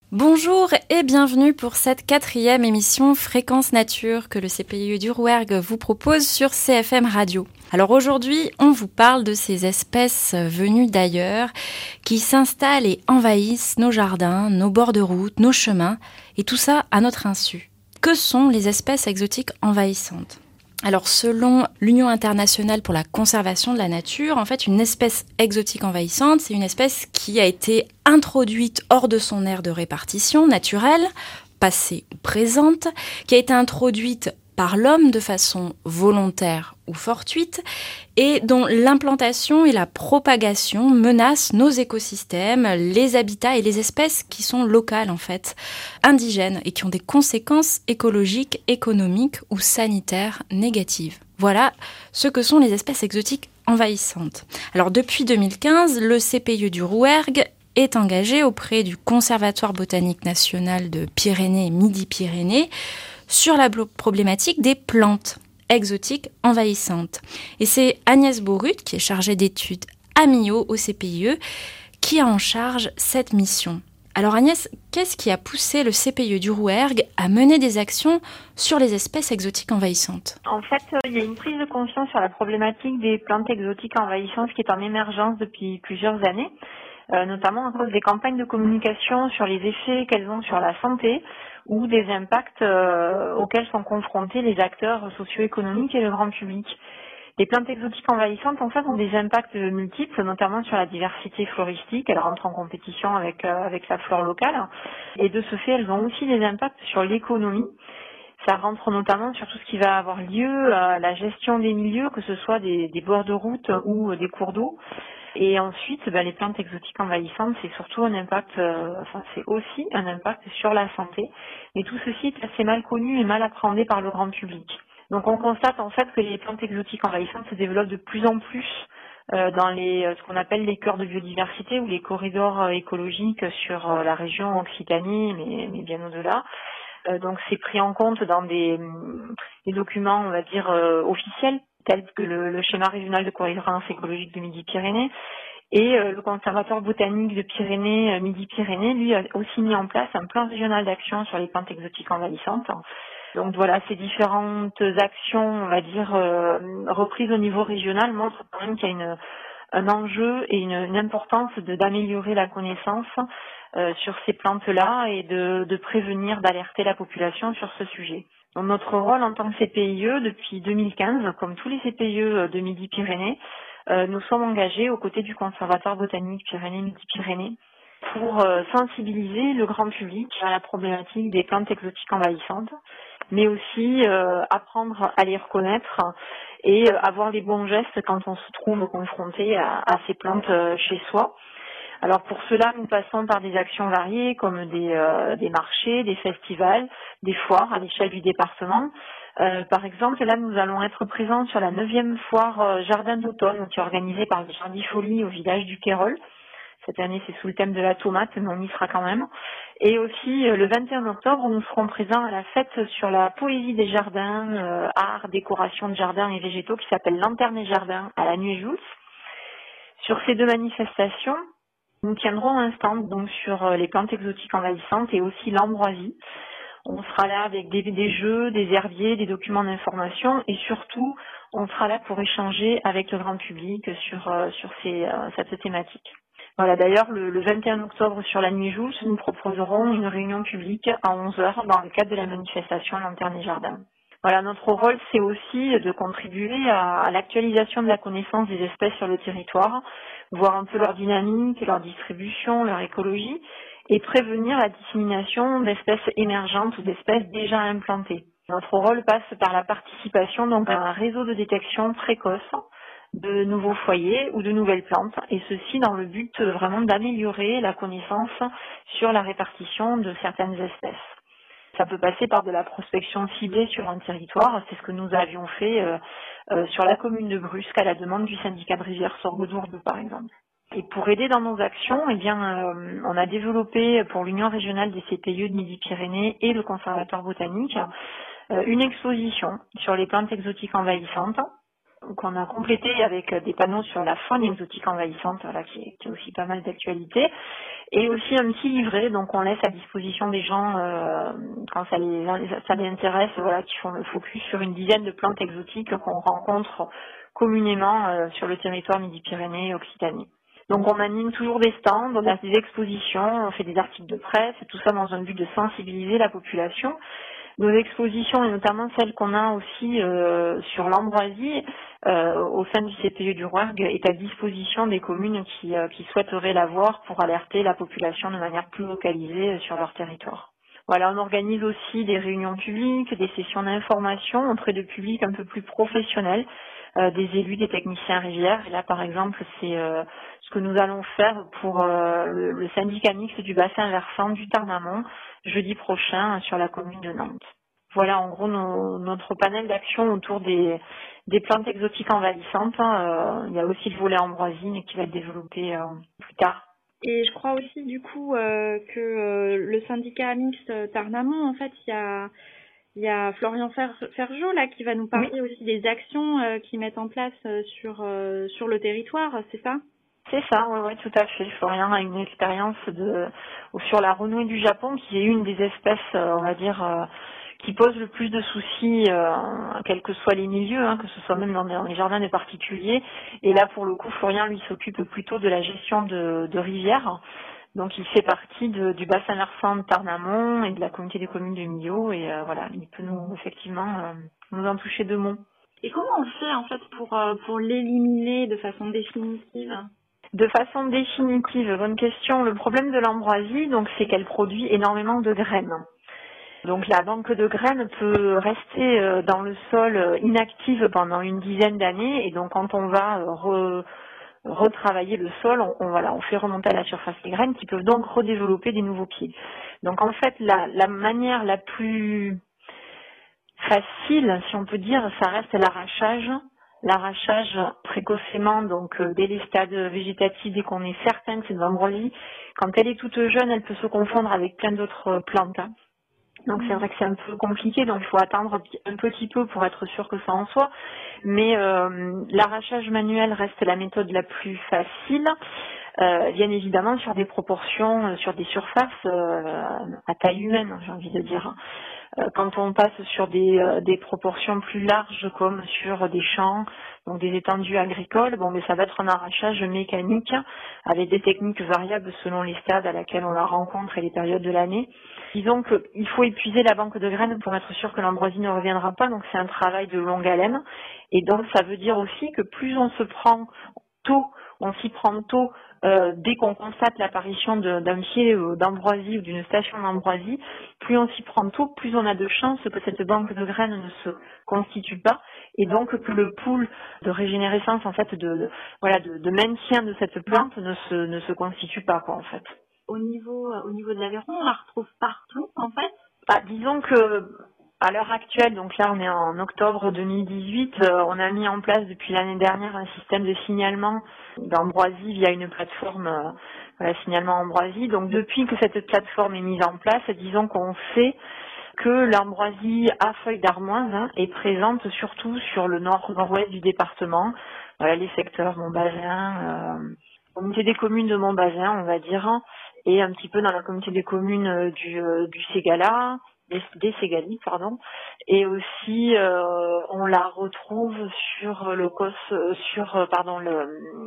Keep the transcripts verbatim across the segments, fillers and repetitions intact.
Bonjour et bienvenue pour cette quatrième émission Fréquence Nature que le C P I E du Rouergue vous propose sur C F M Radio. Alors aujourd'hui, on vous parle de ces espèces venues d'ailleurs qui s'installent et envahissent nos jardins, nos bords de route, nos chemins et tout ça à notre insu. Que sont les espèces exotiques envahissantes ? Alors selon l'Union internationale pour la conservation de la nature, en fait une espèce exotique envahissante, c'est une espèce qui a été introduite hors de son aire de répartition naturelle, passée ou présente, qui a été introduite par l'homme de façon volontaire ou fortuite et dont l'implantation et la propagation menacent nos écosystèmes, les habitats et les espèces qui sont locales en fait, indigènes et qui ont des conséquences écologiques, économiques ou sanitaires négatives. Voilà ce que sont les espèces exotiques envahissantes. Alors depuis deux mille quinze, le C P I E du Rouergue est engagé auprès du Conservatoire botanique national de Pyrénées et Midi-Pyrénées sur la problématique des plantes exotiques envahissantes. Et c'est Agnès Borut, qui est chargée d'études à Millau au C P I E, qui a en charge cette mission. Alors Agnès, qu'est-ce qui a poussé le C P I E du Rouergue à mener des actions sur les espèces exotiques envahissantes ? En fait, il y a une prise de conscience sur la problématique des plantes exotiques envahissantes qui est en émergence depuis plusieurs années, euh, notamment à cause des campagnes de communication sur les effets qu'elles ont sur la santé ou des impacts euh, auxquels sont confrontés les acteurs socio-économiques et le grand public. Les plantes exotiques envahissantes, en fait, ont des impacts multiples, notamment sur la diversité floristique. Elles rentrent en compétition avec, euh, avec la flore locale. Et de ce fait, elles ont aussi des impacts sur l'économie. Ça rentre notamment sur tout ce qui va avoir lieu à la gestion des milieux, que ce soit des, des bords de route ou des cours d'eau. Et ensuite, ben, les plantes exotiques envahissantes, c'est surtout un impact, euh, enfin c'est aussi un impact sur la santé. Mais tout ceci est assez mal connu et mal appréhendé par le grand public. Donc on constate en fait que les plantes exotiques envahissantes se développent de plus en plus euh, dans les ce qu'on appelle les cœurs de biodiversité ou les corridors euh, écologiques sur euh, la région Occitanie, mais, mais bien au-delà. Euh, donc c'est pris en compte dans des, des documents, on va dire, euh, officiels, tels que le, le schéma régional de corridors écologique de Midi-Pyrénées. Et euh, le Conservatoire botanique de Pyrénées, euh, Midi-Pyrénées, lui, a aussi mis en place un plan régional d'action sur les plantes exotiques envahissantes. Donc voilà, ces différentes actions, on va dire, euh, reprises au niveau régional montrent quand même qu'il y a une, un enjeu et une, une importance de, d'améliorer la connaissance euh, sur ces plantes-là et de, de prévenir, d'alerter la population sur ce sujet. Donc notre rôle en tant que C P I E, depuis deux mille quinze, comme tous les C P I E de Midi-Pyrénées, euh, nous sommes engagés aux côtés du Conservatoire botanique Pyrénées-Midi-Pyrénées pour euh, sensibiliser le grand public à la problématique des plantes exotiques envahissantes, mais aussi euh, apprendre à les reconnaître et euh, avoir les bons gestes quand on se trouve confronté à, à ces plantes euh, chez soi. Alors pour cela, nous passons par des actions variées comme des, euh, des marchés, des festivals, des foires à l'échelle du département. Euh, par exemple, là, nous allons être présents sur la neuvième foire euh, Jardin d'automne qui est organisée par le Jardifolie au village du Quérol. Cette année, c'est sous le thème de la tomate, mais on y sera quand même. Et aussi, euh, le vingt et un octobre, nous serons présents à la fête sur la poésie des jardins, euh, art, décoration de jardins et végétaux qui s'appelle Lanterne et Jardin à la Nuit-Jousse. Sur ces deux manifestations, nous tiendrons un stand donc sur les plantes exotiques envahissantes et aussi l'ambroisie. On sera là avec des, des jeux, des herbiers, des documents d'information et surtout, on sera là pour échanger avec le grand public sur, euh, sur ces, euh, cette thématique. Voilà, d'ailleurs, le, le vingt et un octobre sur la Nuit Jousse, nous proposerons une réunion publique à onze heures dans le cadre de la manifestation Lanterne et Jardin. Voilà, notre rôle, c'est aussi de contribuer à, à l'actualisation de la connaissance des espèces sur le territoire, voir un peu leur dynamique, leur distribution, leur écologie, et prévenir la dissémination d'espèces émergentes ou d'espèces déjà implantées. Notre rôle passe par la participation donc à un réseau de détection précoce de nouveaux foyers ou de nouvelles plantes, et ceci dans le but vraiment d'améliorer la connaissance sur la répartition de certaines espèces. Ça peut passer par de la prospection ciblée sur un territoire, c'est ce que nous avions fait euh, euh, sur la commune de Brusque à la demande du syndicat de rivière Sorgue-Dourdes par exemple. Et pour aider dans nos actions, eh bien, euh, on a développé pour l'Union régionale des C P I E de Midi-Pyrénées et le Conservatoire botanique euh, une exposition sur les plantes exotiques envahissantes qu'on a complété avec des panneaux sur la faune exotique envahissante, voilà, qui, est, qui est aussi pas mal d'actualité. et aussi un petit livret, donc on laisse à disposition des gens euh, quand ça les, ça les intéresse, voilà, qui font le focus sur une dizaine de plantes exotiques qu'on rencontre communément euh, sur le territoire Midi-Pyrénées et Occitanie. Donc on anime toujours des stands, on a des expositions, on fait des articles de presse, et tout ça dans un but de sensibiliser la population. Nos expositions, et notamment celles qu'on a aussi euh, sur l'ambroisie, euh, au sein du C P E du Rouergue, est à disposition des communes qui, euh, qui souhaiteraient la voir pour alerter la population de manière plus localisée sur leur territoire. Voilà, on organise aussi des réunions publiques, des sessions d'information auprès de publics un peu plus professionnels, euh, des élus, des techniciens rivières. Et là, par exemple, c'est euh, ce que nous allons faire pour euh, le, le syndicat mixte du bassin versant du Tarn-Amont, jeudi prochain sur la commune de Nantes. Voilà en gros nos, notre panel d'action autour des, des plantes exotiques envahissantes. Euh, il y a aussi le volet ambroisie mais qui va être développé euh, plus tard. Et je crois aussi du coup euh, que euh, le syndicat mixte Tarn-Amont, en fait, il y a, il y a Florian Fer- Ferjot là qui va nous parler oui. aussi des actions euh, qu'ils mettent en place euh, sur, euh, sur le territoire, c'est ça ? C'est ça, oui, oui, tout à fait. Florian a une expérience de sur la renouée du Japon, qui est une des espèces, on va dire, euh, qui pose le plus de soucis, euh, quels que soient les milieux, hein, que ce soit même dans les jardins des particuliers. Et là, pour le coup, Florian, lui, s'occupe plutôt de la gestion de, de rivières. Donc, il fait partie de, du bassin versant de Tarn-Amont et de la communauté des communes de Millau. Et euh, voilà, il peut nous, effectivement, euh, nous en toucher deux mots. Et comment on fait, en fait, pour, euh, pour l'éliminer de façon définitive ? De façon définitive, bonne question. Le problème de l'ambroisie, donc, c'est qu'elle produit énormément de graines. Donc la banque de graines peut rester euh, dans le sol euh, inactive pendant une dizaine d'années, et donc quand on va euh, re, retravailler le sol, on, on, voilà, on fait remonter à la surface les graines qui peuvent donc redévelopper des nouveaux pieds. Donc en fait, la, la manière la plus facile, si on peut dire, ça reste l'arrachage. L'arrachage précocement, donc euh, dès les stades végétatifs, dès qu'on est certain que c'est de l'ambroisie. Quand elle est toute jeune, elle peut se confondre avec plein d'autres plantes. Hein. Donc c'est vrai que c'est un peu compliqué, donc il faut attendre un petit peu pour être sûr que ça en soit. Mais euh, l'arrachage manuel reste la méthode la plus facile, euh, bien évidemment sur des proportions, euh, sur des surfaces euh, à taille humaine, j'ai envie de dire. Euh, quand on passe sur des, euh, des proportions plus larges comme sur des champs, donc des étendues agricoles, bon mais ça va être un arrachage mécanique avec des techniques variables selon les stades à laquelle on la rencontre et les périodes de l'année. Disons qu'il faut épuiser la banque de graines pour être sûr que l'ambroisie ne reviendra pas, donc c'est un travail de longue haleine. Et donc ça veut dire aussi que plus on se prend tôt, on s'y prend tôt, euh, dès qu'on constate l'apparition d'un pied d'ambroisie ou d'une station d'ambroisie, plus on s'y prend tôt, plus on a de chances que cette banque de graines ne se constitue pas, et donc que le pool de régénérescence, en fait, de, de voilà, de, de maintien de cette plante ne se ne se constitue pas, quoi, en fait. Au niveau, au niveau de l'Aveyron, on la retrouve partout, en fait. Bah, disons que à l'heure actuelle, donc là on est en octobre deux mille dix-huit, euh, on a mis en place depuis l'année dernière un système de signalement d'ambroisie via une plateforme euh, voilà, signalement ambroisie. Donc depuis que cette plateforme est mise en place, disons qu'on sait que l'ambroisie à feuilles d'armoise hein, est présente surtout sur le nord nord-ouest du département, voilà, les secteurs Montbazin, euh, communauté des communes de Montbazin, on va dire, et un petit peu dans la communauté des communes euh, du, euh, du Ségala, des, des Ségalis, pardon, et aussi euh, on la retrouve sur le cos, euh, sur euh, pardon le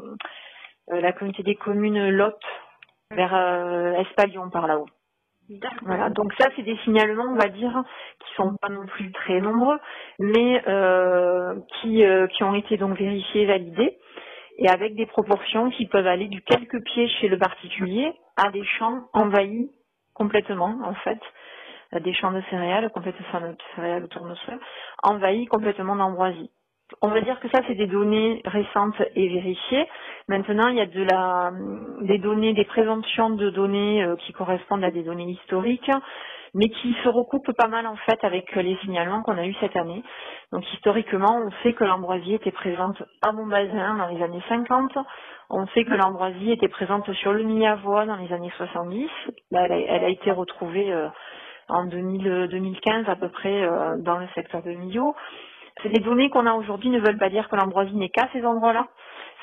euh, la communauté des communes Lot vers euh, Espalion par là-haut. Voilà, donc ça c'est des signalements, on va dire, qui sont pas non plus très nombreux, mais euh, qui euh, qui ont été donc vérifiés, validés, et avec des proportions qui peuvent aller du quelques pieds chez le particulier à des champs envahis complètement, en fait, des champs de céréales, complètement de céréales autour de tournesol, envahis complètement d'ambroisie. On va dire que ça, c'est des données récentes et vérifiées. Maintenant, il y a de la, des données, des présomptions de données euh, qui correspondent à des données historiques, mais qui se recoupent pas mal en fait avec les signalements qu'on a eus cette année. Donc historiquement, on sait que l'ambroisie était présente à Montbazin dans les années cinquante. On sait que l'ambroisie était présente sur le Miavois dans les années soixante-dix. Là, elle a, elle a été retrouvée euh, en deux mille, deux mille quinze à peu près euh, dans le secteur de Millau. Les données qu'on a aujourd'hui ne veulent pas dire que l'ambroisie n'est qu'à ces endroits-là.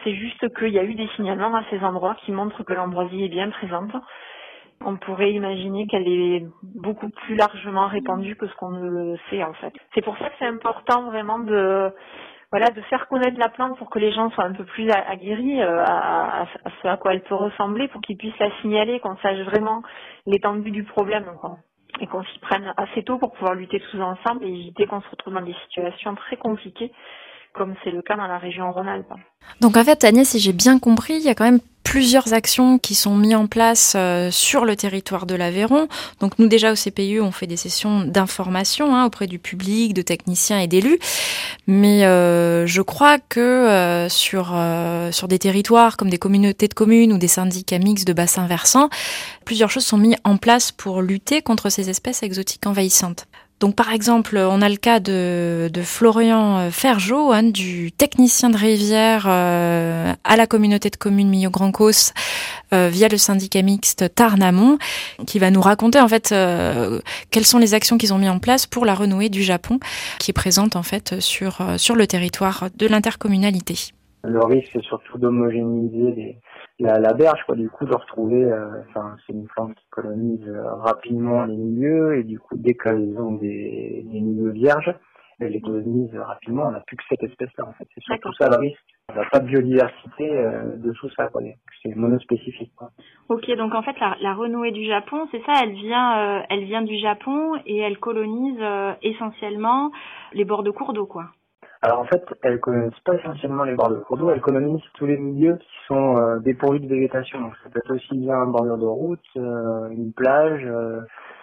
C'est juste qu'il y a eu des signalements à ces endroits qui montrent que l'ambroisie est bien présente. On pourrait imaginer qu'elle est beaucoup plus largement répandue que ce qu'on ne le sait en fait. C'est pour ça que c'est important vraiment de voilà de faire connaître la plante pour que les gens soient un peu plus aguerris à, à, à ce à quoi elle peut ressembler, pour qu'ils puissent la signaler, qu'on sache vraiment l'étendue du problème quoi. Et qu'on s'y prenne assez tôt pour pouvoir lutter tous ensemble et éviter qu'on se retrouve dans des situations très compliquées comme c'est le cas dans la région Rhône-Alpes. Donc en fait, Agnès, si j'ai bien compris, il y a quand même plusieurs actions qui sont mises en place euh, sur le territoire de l'Aveyron. Donc nous déjà au C P I E, on fait des sessions d'information hein, auprès du public, de techniciens et d'élus. Mais euh, je crois que euh, sur euh, sur des territoires comme des communautés de communes ou des syndicats mixtes de bassins versants, plusieurs choses sont mises en place pour lutter contre ces espèces exotiques envahissantes. Donc par exemple, on a le cas de, de Florian Ferjot, hein, du technicien de rivière euh, à la communauté de communes Millau-Grand-Causse euh, via le syndicat mixte Tarn-Amont, qui va nous raconter en fait euh, quelles sont les actions qu'ils ont mis en place pour la renouée du Japon, qui est présente en fait sur euh, sur le territoire de l'intercommunalité. Le risque, c'est surtout d'homogénéiser les, la, la berge, quoi. Du coup, de retrouver, enfin, euh, c'est une plante qui colonise euh, rapidement les milieux, et du coup, dès qu'elles ont des, des milieux vierges, elles les colonisent rapidement. On n'a plus que cette espèce-là, en fait. C'est surtout ça le risque. On n'a pas de biodiversité euh, de tout ça, quoi. C'est monospécifique, quoi. Ok, donc en fait, la, la renouée du Japon, c'est ça, elle vient, euh, elle vient du Japon et elle colonise euh, essentiellement les bords de cours d'eau, quoi. Alors en fait, elle colonisent pas essentiellement les bords de cours d'eau, elle colonisent tous les milieux qui sont euh, dépourvus de végétation. Donc ça peut être aussi bien un bordure de route, euh, une plage, euh,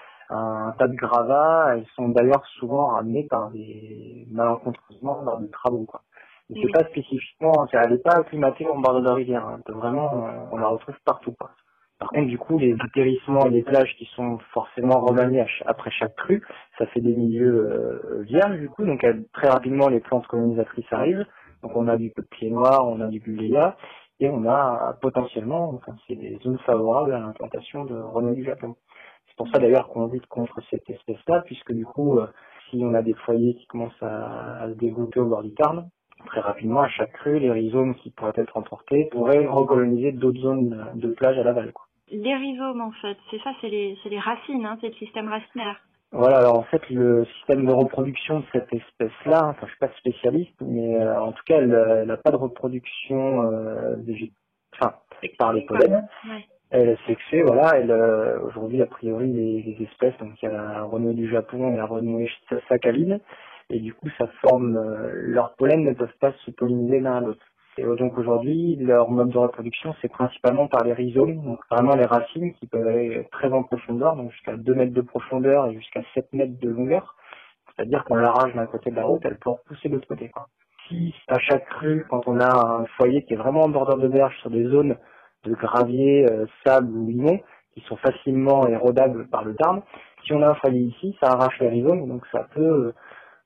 un tas de gravats. Elles sont d'ailleurs souvent ramenées par des malencontreusement lors de travaux, quoi. Et c'est pas spécifiquement, elle n'est pas acclimatée en bordure de rivière. Hein. Vraiment, on la retrouve partout, quoi. Par contre, du coup, les atterrissements et les plages qui sont forcément remaniés après chaque crue, ça fait des milieux euh, vierges, du coup. Donc, très rapidement, les plantes colonisatrices arrivent. Donc, on a du peuplier noir, on a du buléa, et on a potentiellement, enfin, c'est des zones favorables à l'implantation de renouée du Japon. C'est pour ça, d'ailleurs, qu'on lutte contre cette espèce-là, puisque, du coup, euh, si on a des foyers qui commencent à, à se développer au bord du Tarn, très rapidement, à chaque crue, les rhizomes qui pourraient être emportés pourraient recoloniser d'autres zones de plage à l'aval, quoi. Les rhizomes, en fait, c'est ça, c'est les, c'est les racines, hein, c'est le système racinaire. Voilà, alors en fait, le système de reproduction de cette espèce-là, enfin, je suis pas spécialiste, mais euh, en tout cas, elle n'a pas de reproduction euh, végé... enfin, par les pollens. Ouais. Elle est sexuée, voilà. Elle, euh, aujourd'hui, a priori, les, les espèces, donc il y a la renouée du Japon et la renouée sakhaline, et du coup, ça forme, euh, leurs pollens ne peuvent pas se polliniser l'un à l'autre. Et donc aujourd'hui, leur mode de reproduction, c'est principalement par les rhizomes, donc vraiment les racines qui peuvent aller très en profondeur, donc jusqu'à deux mètres de profondeur et jusqu'à sept mètres de longueur. C'est-à-dire qu'on l'arrache d'un côté de la route, elle peut repousser de l'autre côté, quoi. Si à chaque crue, quand on a un foyer qui est vraiment en bordure de berge sur des zones de gravier, euh, sable ou limon, qui sont facilement érodables par le Tarn, si on a un foyer ici, ça arrache les rhizomes, donc ça peut euh,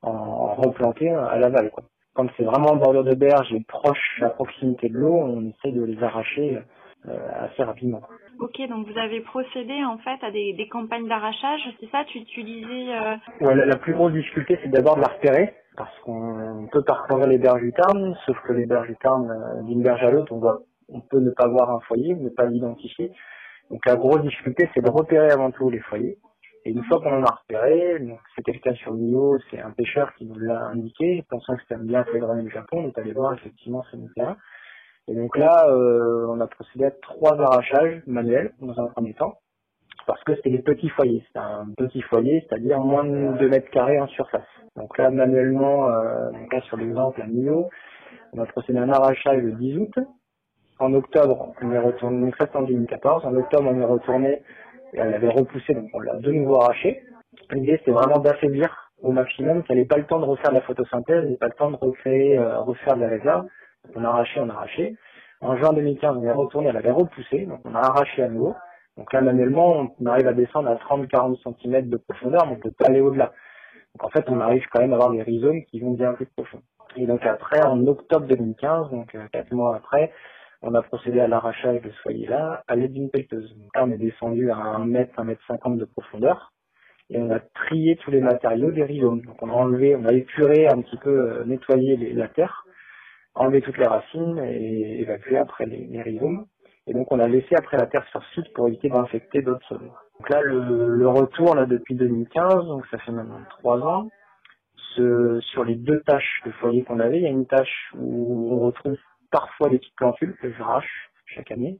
en replanter à l'aval, quoi. Quand c'est vraiment en bordure de berge et proche, à proximité de l'eau, on essaie de les arracher euh, assez rapidement. Ok, donc vous avez procédé en fait à des, des campagnes d'arrachage, c'est ça? Tu, tu disais... Euh... Ouais, la, la plus grosse difficulté, c'est d'abord de la repérer, parce qu'on peut parcourir les berges du Tarn, sauf que les berges du Tarn, euh, d'une berge à l'autre, on voit, on peut ne pas voir un foyer, ne pas l'identifier. Donc la grosse difficulté, c'est de repérer avant tout les foyers. Et une fois qu'on en a repéré, donc c'était le cas sur Millau, c'est un pêcheur qui nous l'a indiqué, pensant que c'était bien fait du Japon, on est allé voir effectivement ce terrain. Et donc là, euh, on a procédé à trois arrachages manuels dans un premier temps, parce que c'était des petits foyers. C'est un petit foyer, c'est-à-dire moins de deux mètres carrés en surface. Donc là, manuellement, euh, donc là sur l'exemple à Millau, on a procédé à un arrachage le dix août. En octobre, on est retourné, donc ça c'était en deux mille quatorze, en octobre on est retourné, et elle avait repoussé, donc on l'a de nouveau arraché. L'idée c'était vraiment d'affaiblir au maximum, qu'elle n'ait pas le temps de refaire de la photosynthèse, n'ait pas le temps de recréer, euh, refaire de la réserve. Donc on a arraché, on a arraché. En juin deux mille quinze, on est retourné, elle avait repoussé, donc on a arraché à nouveau. Donc là manuellement, on arrive à descendre à trente à quarante centimètres de profondeur, mais on peut pas aller au-delà. Donc en fait, on arrive quand même à avoir des rhizomes qui vont bien plus profond. Et donc après, en octobre deux mille quinze, donc euh, quatre mois après, on a procédé à l'arrachage de ce foyer-là à l'aide d'une pelleteuse. Donc là, on est descendu à un mètre, un mètre cinquante de profondeur et on a trié tous les matériaux des rhizomes. Donc on a enlevé, on a épuré un petit peu, euh, nettoyé les, la terre enlever toutes les racines et évacuer après les, les rhizomes. Et donc on a laissé après la terre sur site pour éviter d'infecter d'autres sols. Donc là le, le retour là depuis deux mille quinze, donc ça fait maintenant trois ans, ce, sur les deux taches de foyer qu'on avait, il y a une tache où on retrouve parfois des petites plantules que je arrache chaque année.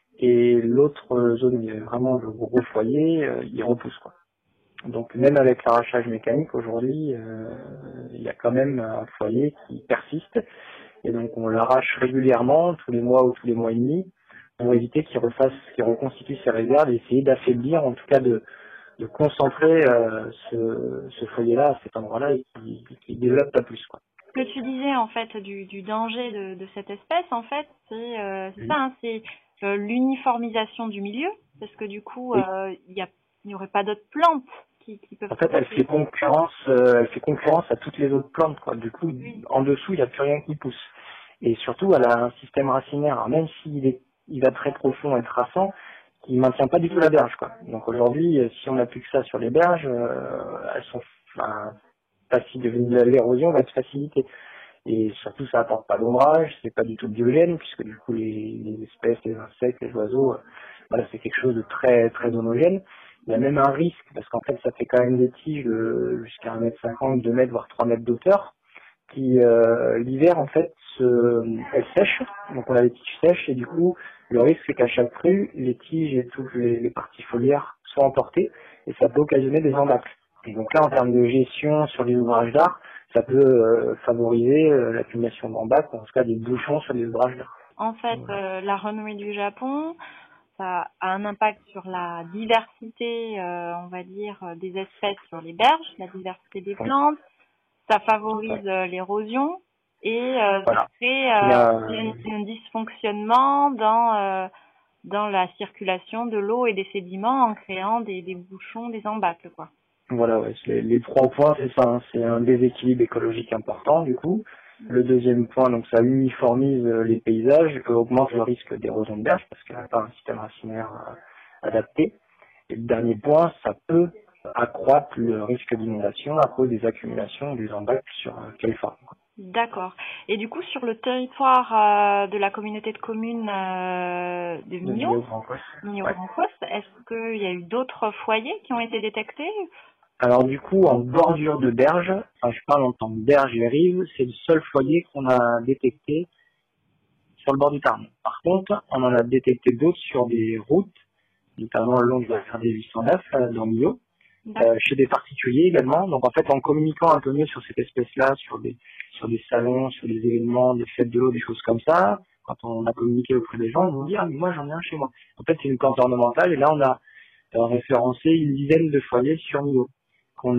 Et l'autre zone où il y a vraiment le gros foyer, euh, il repousse quoi. Donc même avec l'arrachage mécanique aujourd'hui, euh, il y a quand même un foyer qui persiste. Et donc on l'arrache régulièrement, tous les mois ou tous les mois et demi, pour éviter qu'il refasse, qu'il reconstitue ses réserves et essayer d'affaiblir, en tout cas de, de concentrer euh, ce, ce foyer-là à cet endroit-là et qui, qui développe pas plus, quoi. Ce que tu disais en fait du, du danger de, de cette espèce, en fait, c'est euh, Oui. ça, hein, c'est euh, l'uniformisation du milieu, parce que du coup, Oui. euh, il y a, il n'y aurait pas d'autres plantes qui, qui peuvent. En fait, elle fait concurrence, euh, elle fait concurrence à toutes les autres plantes, quoi. Du coup, Oui. en dessous, il n'y a plus rien qui pousse. Et surtout, elle a un système racinaire, alors même s'il est, il va très profond et traçant, qui maintient pas du tout la berge, quoi. Donc aujourd'hui, euh, si on n'a plus que ça sur les berges, euh, elles sont, enfin, facile, l'érosion va être facilitée. Et surtout, ça apporte pas d'ombrage, c'est pas du tout biogène, puisque du coup, les, les espèces, les insectes, les oiseaux, euh, voilà, c'est quelque chose de très, très homogène. Il y a même un risque, parce qu'en fait, ça fait quand même des tiges de jusqu'à un mètre cinquante, deux mètres, voire trois mètres d'auteur, qui, euh, l'hiver, en fait, se, elles sèchent, donc on a des tiges sèches, et du coup, le risque, c'est qu'à chaque crue, les tiges et toutes les, les parties foliaires soient emportées, et ça peut occasionner des embâcles. Et donc là, en termes de gestion sur les ouvrages d'art, ça peut euh, favoriser euh, l'accumulation d'embâcles, en tout cas des bouchons sur les ouvrages d'art. En fait, Voilà. euh, la renommée du Japon, ça a un impact sur la diversité, euh, on va dire, des espèces sur les berges, la diversité des plantes. Ça favorise euh, l'érosion et euh, Voilà. ça crée euh, La... un, un dysfonctionnement dans euh, dans la circulation de l'eau et des sédiments en créant des, des bouchons, des embâcles, quoi. Voilà, ouais, les, les trois points, c'est ça, hein, c'est un déséquilibre écologique important du coup. Le deuxième point, donc ça uniformise euh, les paysages, euh, augmente le risque d'érosion de berge parce qu'elle n'a pas un système racinaire euh, adapté. Et le dernier point, ça peut accroître le risque d'inondation à cause des accumulations des embâcles sur euh, Californie. D'accord. Et du coup, sur le territoire euh, de la communauté de communes euh, de De Millau, Millau-Grand-Causse. Ouais. Millau-Grand-Causse, est-ce qu'il y a eu d'autres foyers qui ont été détectés? Alors du coup, en bordure de berge, enfin je parle en tant que berge et rive, c'est le seul foyer qu'on a détecté sur le bord du Tarn. Par contre, on en a détecté d'autres sur des routes, notamment le long de la R D huit cent neuf, euh, dans Millau, euh, chez des particuliers également. Donc en fait, en communiquant un peu mieux sur cette espèce-là, sur des sur des salons, sur des événements, des fêtes de l'eau, des choses comme ça, quand on a communiqué auprès des gens, ils vont dire ah, mais moi j'en ai un chez moi. En fait, c'est une plante ornementale et là on a euh, référencé une dizaine de foyers sur Millau qu'on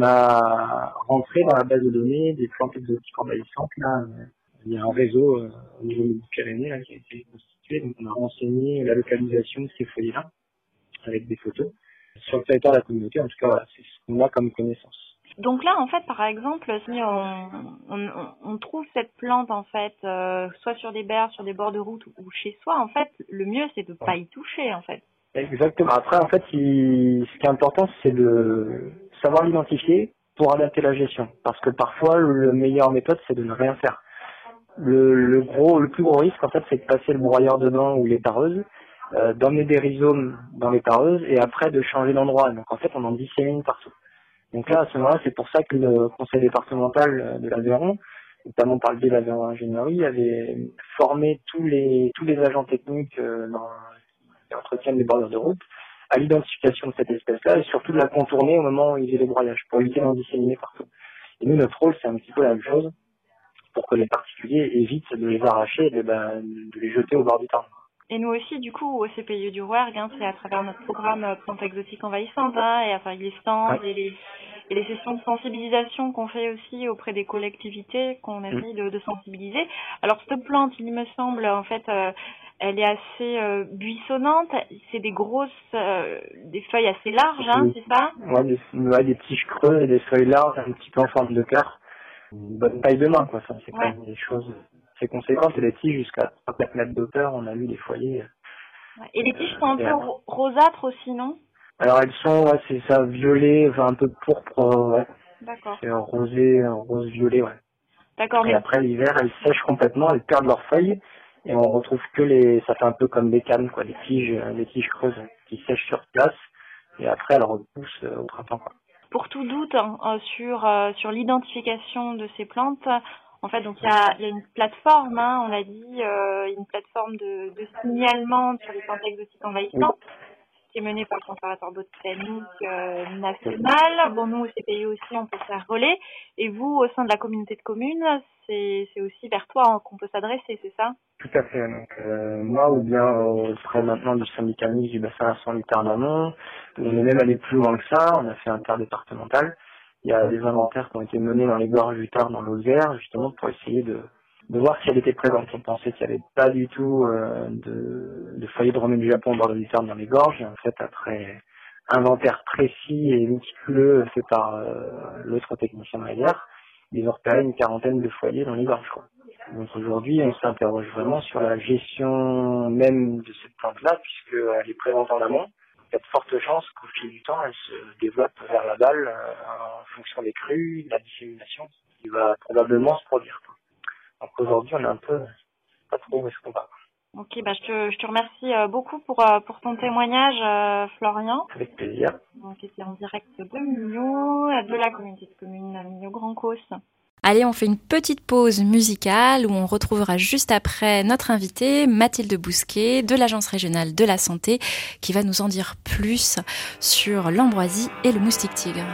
a rentré dans la base de données des plantes exotiques envahissantes. Là, euh, il y a un réseau euh, au niveau des Pyrénées là, qui a été constitué, donc on a renseigné la localisation de ces foyers-là avec des photos sur le territoire de la communauté. En tout cas, voilà, c'est ce qu'on a comme connaissance. Donc là, en fait, par exemple, si on, on, on trouve cette plante, en fait, euh, soit sur des berges, sur des bords de route ou chez soi, en fait, le mieux, c'est de pas y toucher, en fait. Exactement. Après, en fait, il, ce qui est important, c'est de savoir l'identifier pour adapter la gestion. Parce que parfois, la meilleure méthode, c'est de ne rien faire. Le, le gros, le plus gros risque, en fait, c'est de passer le broyeur dedans ou les tareuses, euh, d'emmener des rhizomes dans les tareuses et après de changer d'endroit. Donc, en fait, on en dissémine partout. Donc là, à ce moment-là, c'est pour ça que le conseil départemental de l'Aveyron, notamment par le biais de l'Aveyron Ingénierie, avait formé tous les tous les agents techniques euh, dans, qui entretiennent les bordures de route à l'identification de cette espèce-là et surtout de la contourner au moment où il y a les broyages pour éviter d'en disséminer partout. Et nous, notre rôle, c'est un petit peu la même chose pour que les particuliers évitent de les arracher et de, ben, de les jeter au bord du Tarn. Et nous aussi, du coup, au C P I E du Rouergue, hein, c'est à travers notre programme euh, Plantes exotiques envahissantes, hein, et à travers les stands Ouais. et, les, et les sessions de sensibilisation qu'on fait aussi auprès des collectivités, qu'on essaye de, de sensibiliser. Alors, cette plante, il me semble, en fait, euh, elle est assez euh, buissonnante. C'est des grosses, euh, des feuilles assez larges, hein, Oui. c'est ça? Ouais, des, ouais, des tiges creux et des feuilles larges, un petit peu en forme de cœur. Une bonne taille de main, quoi. Ça, c'est Ouais. quand même des choses assez conséquentes. Et les tiges jusqu'à trois quatre mètres d'auteur, on a vu des foyers. Ouais. Et les tiges sont un euh, peu ro- rosâtres aussi, non? Alors elles sont, ouais, c'est ça, violet, enfin un peu pourpre, euh, ouais. D'accord. C'est un rosé, un rose violet, ouais. D'accord. Et Mais... après, l'hiver, elles sèchent complètement, elles perdent leurs feuilles. Et on retrouve que les, ça fait un peu comme des cannes, quoi, des tiges, des tiges creuses qui sèchent sur place. Et après, elles repoussent au printemps, quoi. Pour tout doute hein, sur euh, sur l'identification de ces plantes, en fait, donc il y a, y a une plateforme, hein, on l'a dit, euh, une plateforme de, de signalement sur les plantes exotiques envahissantes, oui, qui est menée par le Conservatoire botanique euh, national. Bon, nous au C P I aussi, on peut faire relais. Et vous, au sein de la communauté de communes, c'est c'est aussi vers toi hein, qu'on peut s'adresser, c'est ça? Tout à fait. Donc euh, moi ou bien auprès maintenant du syndicat mixte du bassin versant du Tarn amont, on est même allé plus loin que ça, on a fait un interdépartemental. Il y a des inventaires qui ont été menés dans les gorges du Tarn, dans Lozère, justement pour essayer de, de voir si elle était présente. On pensait qu'il n'y avait pas du tout euh, de, de foyer de Romaine du Japon au bord du Tarn dans les gorges. Et en fait, après inventaire précis et méticuleux fait par euh, l'autre technicien de rivière, ils ont repéré une quarantaine de foyers dans les gorges, quoi. Donc aujourd'hui, on s'interroge vraiment sur la gestion même de cette plante-là, puisqu'elle est présente en amont. Il y a de fortes chances qu'au fil du temps, elle se développe vers la balle euh, en fonction des crues, de la dissémination qui va probablement se produire. Donc aujourd'hui, on est un peu pas trop où est-ce qu'on va. Ok, bah je te, je te remercie euh, beaucoup pour, euh, pour ton témoignage, euh, Florian. Avec plaisir. Donc c'était en direct de Millau, de la communauté de communes Millau-Grand-Causse. Allez, on fait une petite pause musicale où on retrouvera juste après notre invitée Mathilde Bousquet de l'Agence régionale de la santé qui va nous en dire plus sur l'ambroisie et le moustique tigre.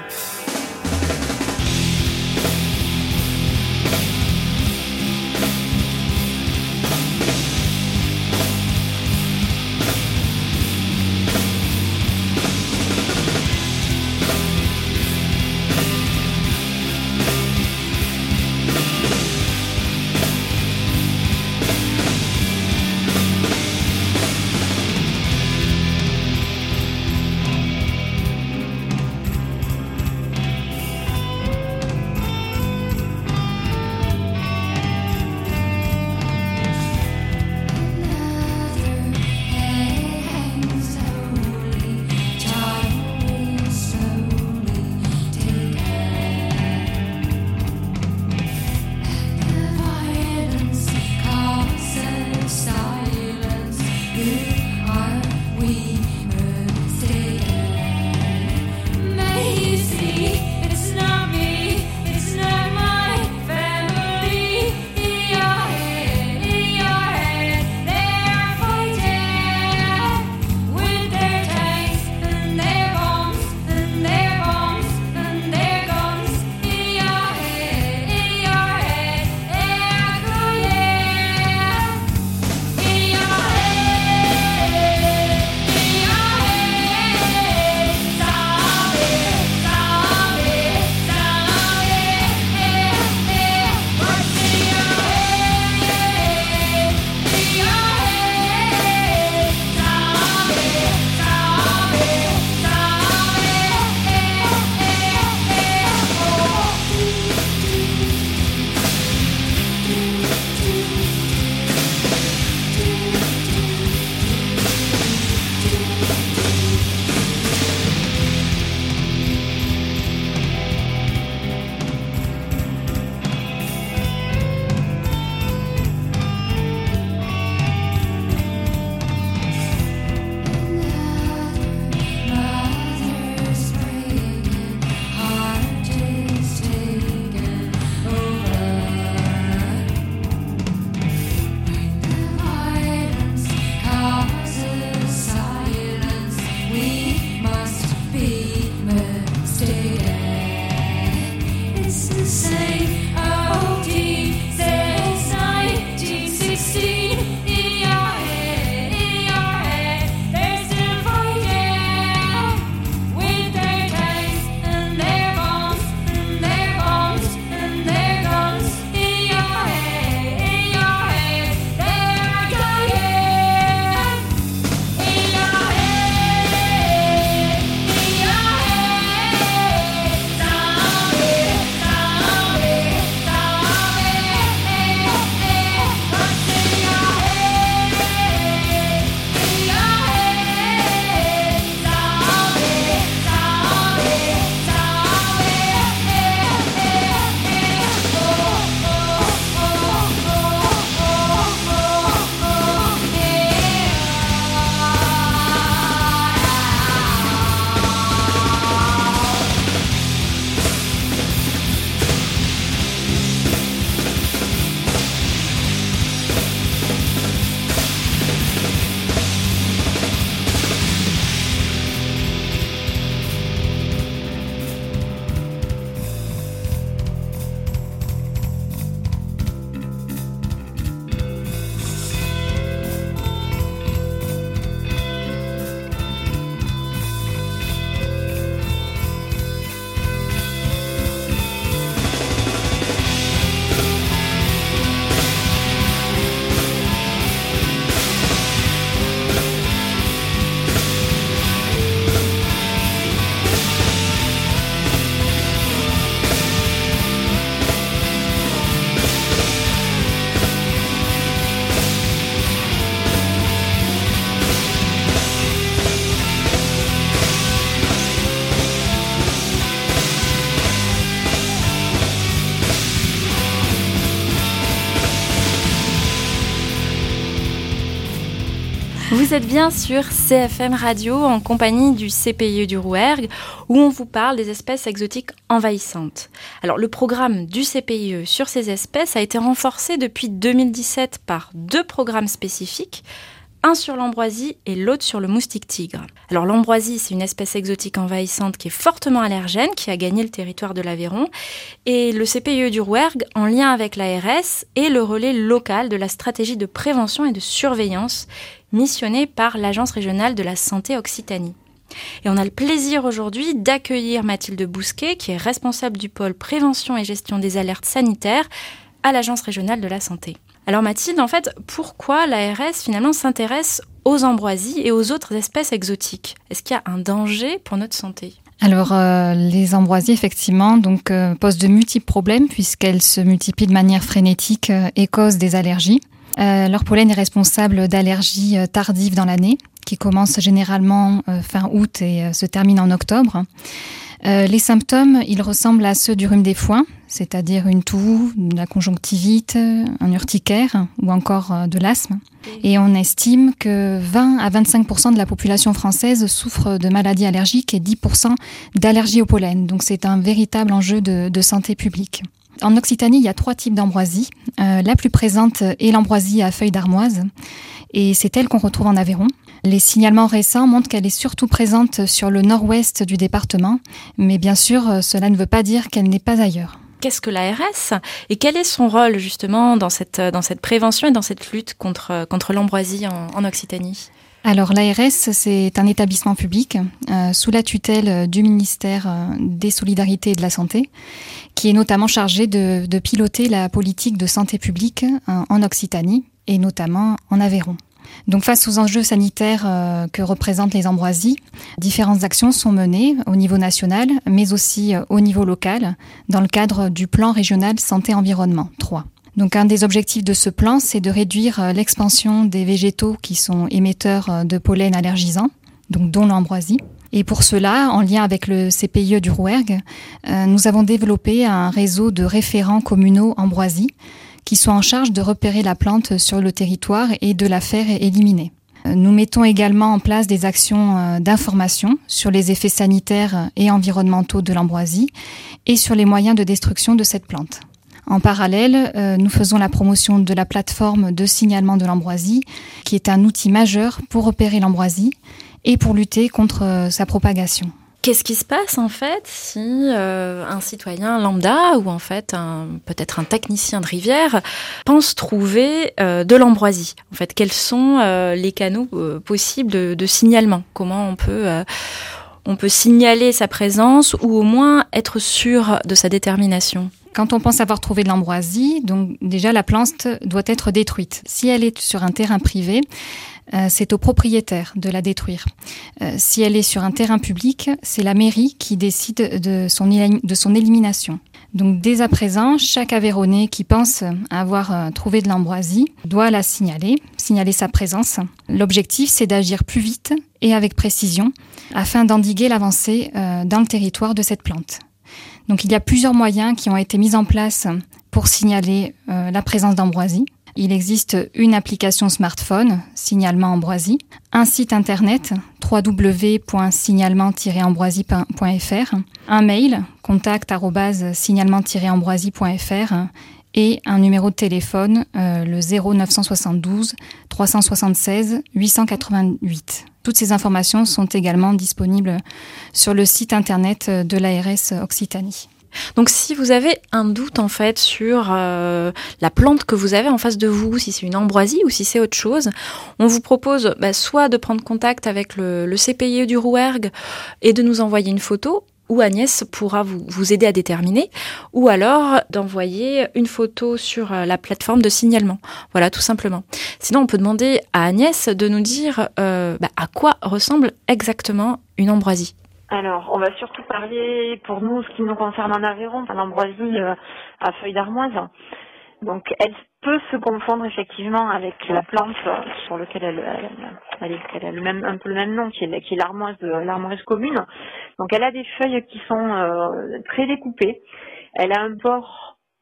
Vous êtes bien sur C F M Radio en compagnie du C P I E du Rouergue où on vous parle des espèces exotiques envahissantes. Alors le programme du C P I E sur ces espèces a été renforcé depuis deux mille dix-sept par deux programmes spécifiques, un sur l'ambroisie et l'autre sur le moustique tigre. Alors l'ambroisie, c'est une espèce exotique envahissante qui est fortement allergène, qui a gagné le territoire de l'Aveyron. Et le C P I E du Rouergue, en lien avec l'A R S, est le relais local de la stratégie de prévention et de surveillance missionnée par l'Agence régionale de la santé Occitanie. Et on a le plaisir aujourd'hui d'accueillir Mathilde Bousquet, qui est responsable du pôle prévention et gestion des alertes sanitaires à l'Agence régionale de la santé. Alors Mathilde, en fait, pourquoi l'A R S finalement s'intéresse aux ambroisies et aux autres espèces exotiques ? Est-ce qu'il y a un danger pour notre santé ? Alors, euh, les ambroisies, effectivement, donc, euh, posent de multiples problèmes puisqu'elles se multiplient de manière frénétique euh, et causent des allergies. Euh, leur pollen est responsable d'allergies euh, tardives dans l'année, qui commencent généralement euh, fin août et euh, se terminent en octobre. Euh, les symptômes, ils ressemblent à ceux du rhume des foins, c'est-à-dire une toux, de la conjonctivite, un urticaire ou encore euh, de l'asthme. Et on estime que vingt à vingt-cinq pour cent de la population française souffre de maladies allergiques et dix pour cent d'allergies au pollen. Donc c'est un véritable enjeu de, de santé publique. En Occitanie, il y a trois types d'ambroisie. Euh, la plus présente est l'ambroisie à feuilles d'armoise et c'est elle qu'on retrouve en Aveyron. Les signalements récents montrent qu'elle est surtout présente sur le nord-ouest du département, mais bien sûr, cela ne veut pas dire qu'elle n'est pas ailleurs. Qu'est-ce que l'A R S et quel est son rôle justement dans cette, dans cette prévention et dans cette lutte contre, contre l'ambroisie en, en Occitanie ? Alors l'A R S, c'est un établissement public euh, sous la tutelle du ministère euh, des Solidarités et de la Santé, qui est notamment chargé de, de piloter la politique de santé publique euh, en Occitanie et notamment en Aveyron. Donc face aux enjeux sanitaires euh, que représentent les ambroisies, différentes actions sont menées au niveau national, mais aussi euh, au niveau local, dans le cadre du plan régional santé-environnement trois. Donc un des objectifs de ce plan, c'est de réduire euh, l'expansion des végétaux qui sont émetteurs euh, de pollen allergisants, donc dont l'ambroisie. Et pour cela, en lien avec le C P I E du Rouergue, euh, nous avons développé un réseau de référents communaux ambroisie, qui sont en charge de repérer la plante sur le territoire et de la faire éliminer. Nous mettons également en place des actions d'information sur les effets sanitaires et environnementaux de l'ambroisie et sur les moyens de destruction de cette plante. En parallèle, nous faisons la promotion de la plateforme de signalement de l'ambroisie, qui est un outil majeur pour repérer l'ambroisie et pour lutter contre sa propagation. Qu'est-ce qui se passe en fait si euh, un citoyen lambda ou en fait un, peut-être un technicien de rivière pense trouver euh, de l'ambroisie ? En fait, quels sont euh, les canaux euh, possibles de, de signalement ? Comment on peut euh, on peut signaler sa présence ou au moins être sûr de sa détermination ? Quand on pense avoir trouvé de l'ambroisie, donc déjà la plante doit être détruite. Si elle est sur un terrain privé, Euh, c'est au propriétaire de la détruire. Euh, si elle est sur un terrain public, c'est la mairie qui décide de son, élim- de son élimination. Donc dès à présent, chaque Aveyronnais qui pense avoir euh, trouvé de l'ambroisie doit la signaler, signaler sa présence. L'objectif, c'est d'agir plus vite et avec précision afin d'endiguer l'avancée euh, dans le territoire de cette plante. Donc il y a plusieurs moyens qui ont été mis en place pour signaler euh, la présence d'ambroisie. Il existe une application smartphone, Signalement Ambroisie, un site internet, w w w point signalement tiret ambroisie point f r, un mail, contact arobase signalement tiret ambroisie point f r et un numéro de téléphone, euh, le zéro neuf cent soixante-douze trois cent soixante-seize huit cent quatre-vingt-huit. Toutes ces informations sont également disponibles sur le site internet de l'A R S Occitanie. Donc si vous avez un doute en fait sur euh, la plante que vous avez en face de vous, si c'est une ambroisie ou si c'est autre chose, on vous propose bah, soit de prendre contact avec le, le C P I E du Rouergue et de nous envoyer une photo, ou Agnès pourra vous, vous aider à déterminer, ou alors d'envoyer une photo sur la plateforme de signalement. Voilà, tout simplement. Sinon, on peut demander à Agnès de nous dire euh, bah, à quoi ressemble exactement une ambroisie. Alors, on va surtout parler, pour nous, ce qui nous concerne en Aveyron, l'ambroisie euh, à feuilles d'armoise. Donc, elle peut se confondre effectivement avec la plante sur laquelle elle, elle, elle, elle a le même, un peu le même nom, qui est, qui est l'armoise, l'armoise commune. Donc, elle a des feuilles qui sont euh, très découpées. Elle a un port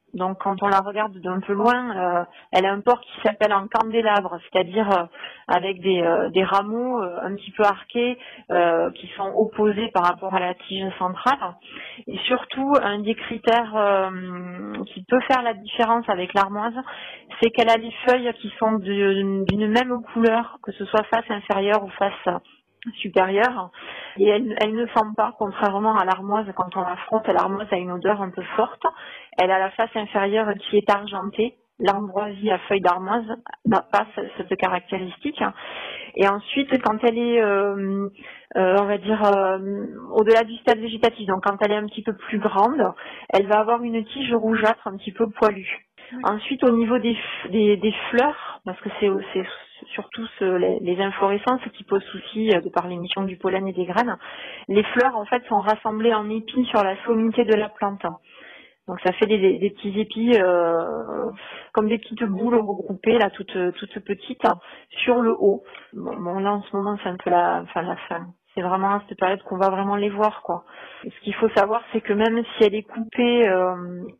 Donc quand on la regarde d'un peu loin, euh, elle a un port qui s'appelle un candélabre, c'est-à-dire euh, avec des, euh, des rameaux euh, un petit peu arqués euh, qui sont opposés par rapport à la tige centrale. Et surtout, un des critères euh, qui peut faire la différence avec l'armoise, c'est qu'elle a des feuilles qui sont de, d'une même couleur, que ce soit face inférieure ou face supérieure, et elle, elle ne sent pas, contrairement à l'armoise. Quand on la frotte, l'armoise a une odeur un peu forte. Elle a la face inférieure qui est argentée. L'ambroisie à feuilles d'armoise n'a pas cette caractéristique. Et ensuite, quand elle est, euh, euh, on va dire, euh, au-delà du stade végétatif, donc quand elle est un petit peu plus grande, elle va avoir une tige rougeâtre un petit peu poilue. Ensuite, au niveau des, des, des fleurs, parce que c'est, c'est surtout ce, les, les inflorescences qui posent souci de par l'émission du pollen et des graines, les fleurs en fait sont rassemblées en épis sur la sommité de la plante. Donc ça fait des, des, des petits épis euh, comme des petites boules regroupées là, toutes toutes petites sur le haut. Bon, bon là en ce moment c'est un peu la, enfin la fin. C'est vraiment à cette période qu'on va vraiment les voir quoi. Et ce qu'il faut savoir c'est que même si elle est coupée, euh,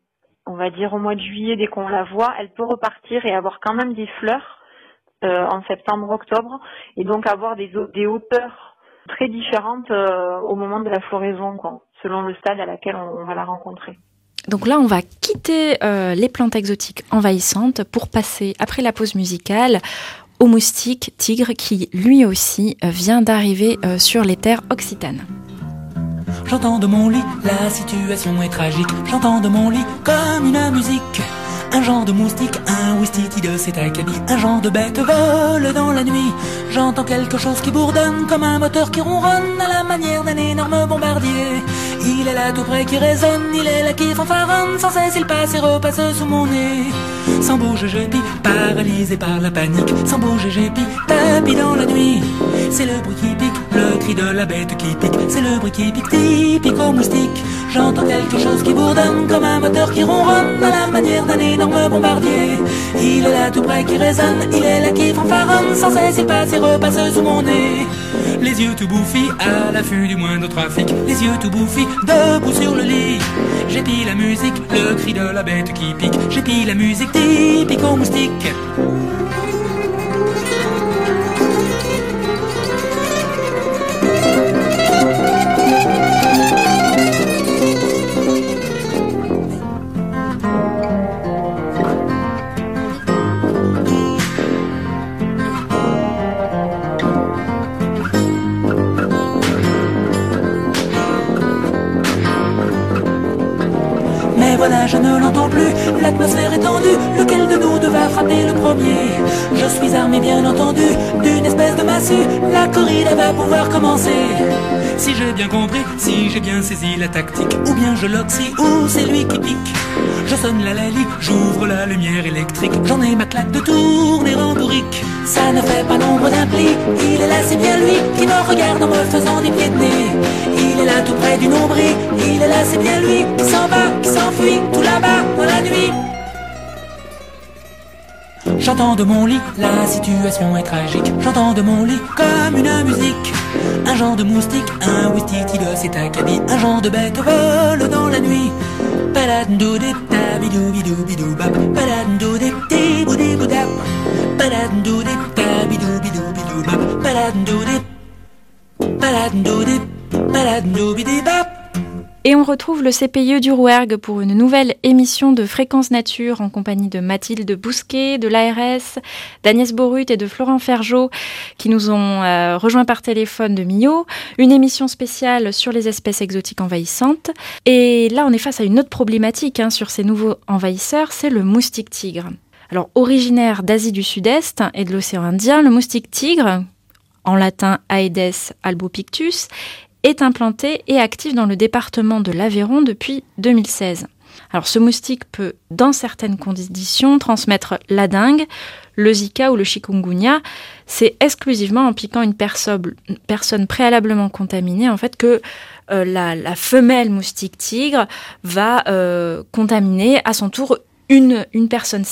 on va dire au mois de juillet dès qu'on la voit, elle peut repartir et avoir quand même des fleurs euh, en septembre-octobre et donc avoir des des hauteurs très différentes euh, au moment de la floraison quoi, selon le stade à laquelle on, on va la rencontrer. Donc là, on va quitter euh, les plantes exotiques envahissantes pour passer, après la pause musicale, au moustique tigre qui, lui aussi, euh, vient d'arriver euh, sur les terres occitanes. J'entends de mon lit, la situation est tragique. J'entends de mon lit comme une musique. Un genre de moustique, un ouistiti de cet acabit. Un genre de bête vole dans la nuit. J'entends quelque chose qui bourdonne comme un moteur qui ronronne à la manière d'un énorme bombardier. Il est là tout près qui résonne, il est là qui fanfaronne. Sans cesse il passe et repasse sous mon nez. Sans bouger je pis, paralysé par la panique. Sans bouger j'ai pis, tapis dans la nuit. C'est le bruit qui pique, le cri de la bête qui pique. C'est le bruit qui pique, typique au moustique. J'entends quelque chose qui bourdonne comme un moteur qui ronronne à la manière d'un énorme bombardier. Il est là tout près qui résonne, il est là qui fanfaronne. Sans cesse il passe et repasse sous mon nez. Les yeux tout bouffis à l'affût du moindre trafic. Les yeux tout bouffis, debout sur le lit. J'épie la musique, le cri de la bête qui pique. J'épie la musique typique au moustique. Je ne l'entends plus, l'atmosphère est tendue. Lequel de nous deux va frapper le premier? Je suis armé bien entendu d'une espèce de massue. La corrida va pouvoir commencer. Si j'ai bien compris, si j'ai bien saisi la tactique, ou bien je l'oxy, ou c'est lui qui pique. Je sonne la lalie, j'ouvre la lumière électrique. J'en ai ma claque de tourner en bourrique. Ça ne fait pas nombre d'un pli. Il est là, c'est bien lui qui me regarde en me faisant des pieds de nez. Il est là tout près du nombril. Il est là, c'est bien lui qui s'en va, qui s'enfuit tout là-bas dans la nuit. J'entends de mon lit, la situation est tragique. J'entends de mon lit comme une musique. Un genre de moustique, un ouistiti de cet acabit. Un genre de bête vole dans la nuit. Paladou-dip, tabidou-bidou-bidou-bap. Paladou-dip, dibou-dibou-dap. Paladou-dip, tabidou-bidou-bidou-bap. Paladou-dip, paladou-dip, paladou-bidou-bap. Et on retrouve le C P I E du Rouergue pour une nouvelle émission de Fréquence Nature en compagnie de Mathilde Bousquet, de l'A R S, d'Agnès Borut et de Florent Ferjot qui nous ont euh, rejoints par téléphone de Millau. Une émission spéciale sur les espèces exotiques envahissantes. Et là, on est face à une autre problématique hein, sur ces nouveaux envahisseurs, c'est le moustique tigre. Alors, originaire d'Asie du Sud-Est et de l'océan Indien, le moustique tigre, en latin Aedes albopictus, est implanté et actif dans le département de l'Aveyron depuis deux mille seize. Alors ce moustique peut, dans certaines conditions, transmettre la dengue, le Zika ou le chikungunya. C'est exclusivement en piquant une personne, une personne préalablement contaminée en fait que euh, la, la femelle moustique tigre va euh, contaminer à son tour une, une personne saine.